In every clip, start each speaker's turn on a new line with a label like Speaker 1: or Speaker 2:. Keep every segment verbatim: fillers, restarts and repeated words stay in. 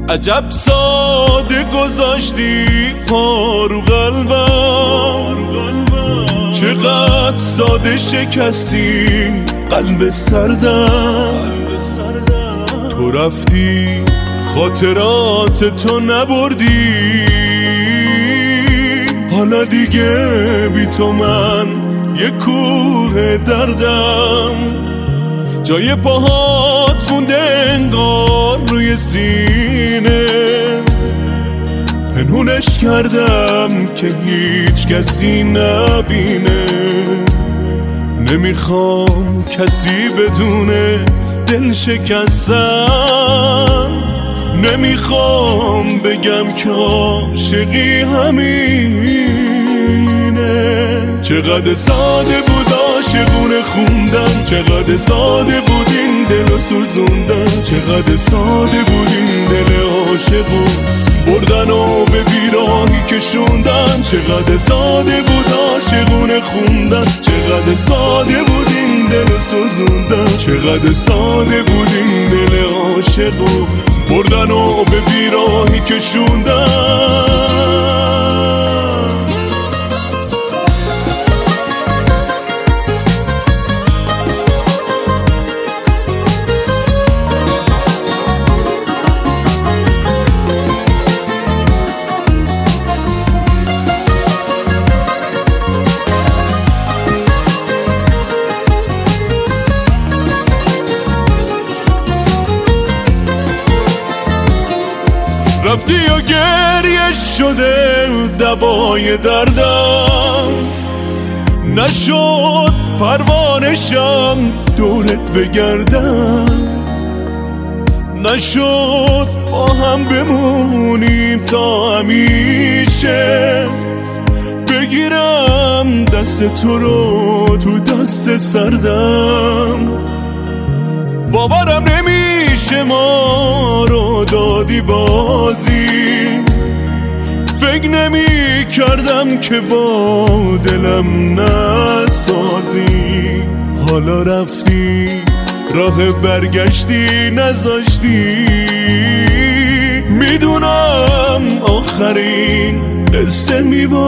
Speaker 1: عجب ساده گذاشتی پارو قلبم، چقدر ساده شکستی قلب سردم. تو رفتی خاطرات تو نبردی، حالا دیگه بی تو من یه کوه دردم. جای پاهات مونده انگار روی سینه، پنهونش کردم که هیچ کسی نبینه. نمیخوام کسی بدونه دل شکستم، نمیخوام بگم که عاشقی همینه. چقدر ساده بود عاشقونه خوندن، چقدر ساده بود این دلو سوزوندن، چقدر ساده بود این دل عاشقو بردن و به بیراهی کشوندن. چقدر ساده بود عاشقونه خوندن، چقدر ساده بود این دلو سوزوندن، چقدر ساده بود این دل عاشقو بردن و به بیراهی کشوندن. رفتی و گریه شده دوای دردم، نشد پروانشم دورت بگردم، نشد با هم بمونیم تا همیشه. بگیرم دست تو رو تو دست سردم، باورم نمیشه ما رو دادی بازی. فکر نمی کردم که با دلم نسازی. حالا رفتی راه برگشتی نذاشتی، میدونم آخرین قصه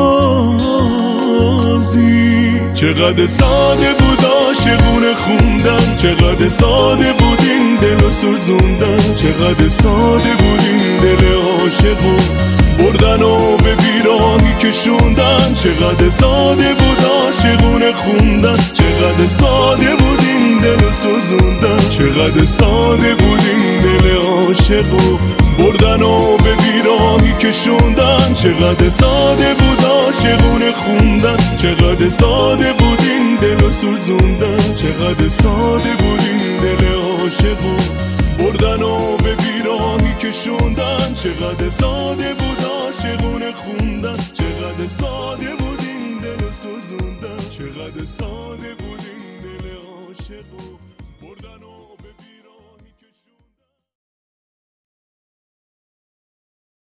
Speaker 1: میبازی. چقدر ساده بود عاشقونه خوندن، چقدر ساده بود این دلو سوزوندن، چقدر ساده بود این دل عاشقو بردن و به بیراهی کشوندن. چقدر ساده بود عاشقونه خوندن، چقدر ساده بود این دلو سوزوندن، چقدر ساده بود این دل عاشقو بردن و به بیراهی کشوندن. چقدر ساده بود عاشقونه خوندن، چقدر ساده بود این دلو سوزوندن، چقدر ساده بود این دل عاشقو بردن و به بیراهی کشوندن. چقدر ساده بود عاشقونه خوندن، چقدر ساده بود این دلو سوزوندن، چقدر ساده بود این دل عاشقو